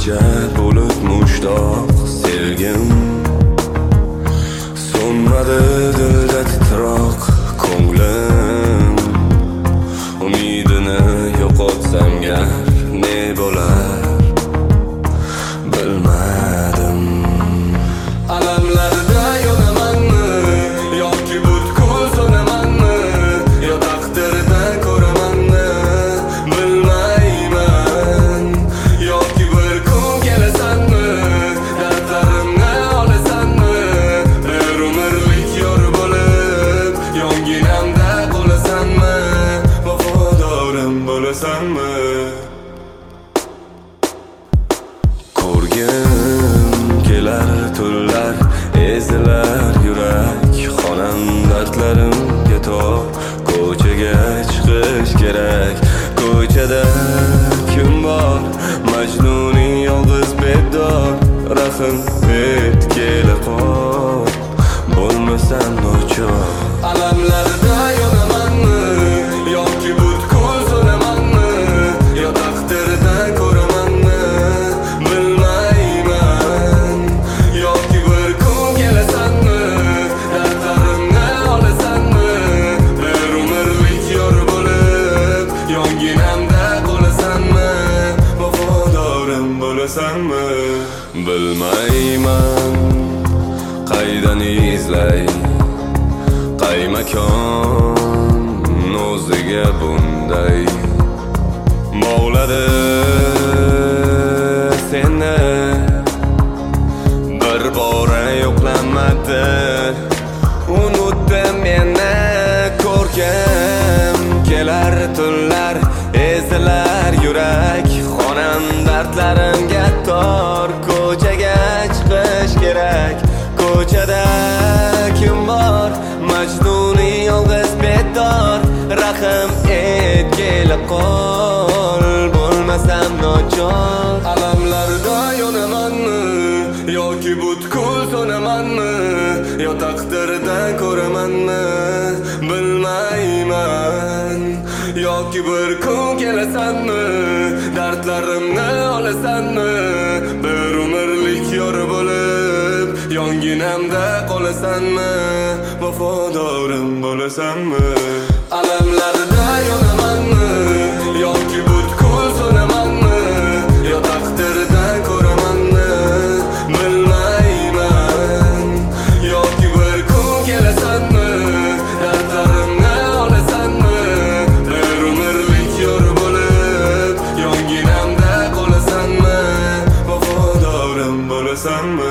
qancha bo'lib mushtoq sevgim, so'nmadi dilda titroq ko'nglim. Umidini yo'qotsam gar ne bo'lar bilmadim. Alamlarda yonamanmi yoki butkul so'namanmi, yo taqdirda ko'ramanmi bilmayman. Yoki bir kun kelasanmi, dardlarimni olasanmi, bir umrlik yor bo'lib yonginamda qolasanmi, vafodorim bo'lasanmi? Ko'rgim kelar tunlar, ezilar yurak, xonam dardlarimga tor. Ko'chaga chiqish kerak, ko'chada kim bor? Majnuning yolg'iz bedor, rahm et kela qol, bo'lmasam nochor. Alamlarda yonamanmi yoki butkul so'namanmi, yo taqdirda ko'ramanmi bilmayman. Yoki bir kun kelasanmi, dardlarimni olasanmi, bir umrlik yor bo'lib yonginamda qolasanmi, vafodorim bo'lasanmi bilmayman. Qaydan izlay, qay makon o'ziga bunday bog'ladi seni. Bir bora yo'qlanmadi, unutdim meni. Ko'rgim kelar tunlar, ezilar yurak, xonam dardlarimga tor. Ko'chaga chiqish kerak, ko'chada kim bor? Majnuning yolg'iz bedor, rahm et kela qol, bo'lmasam nochor. Alamlarda yonamanmi yoki butkul so'namanmi, yo taqdirda ko'ramanmi bilmayman. Yoki bir kun kelasanmi, dardlarimni olasanmi, bir umrlik yor bo'lib yonginamda qolasanmi, vafodorim bo'lasanmi? Alamlarda yonamanmi yoki butkul so'namanmi, yo taqdirda ko'ramanmi bilmayman. Yoki bir kun kelasanmi, dardlarimni olasanmi, bir umrlik yor bo'lib yonginamda qolasanmi, vafodorim bo'lasanmi?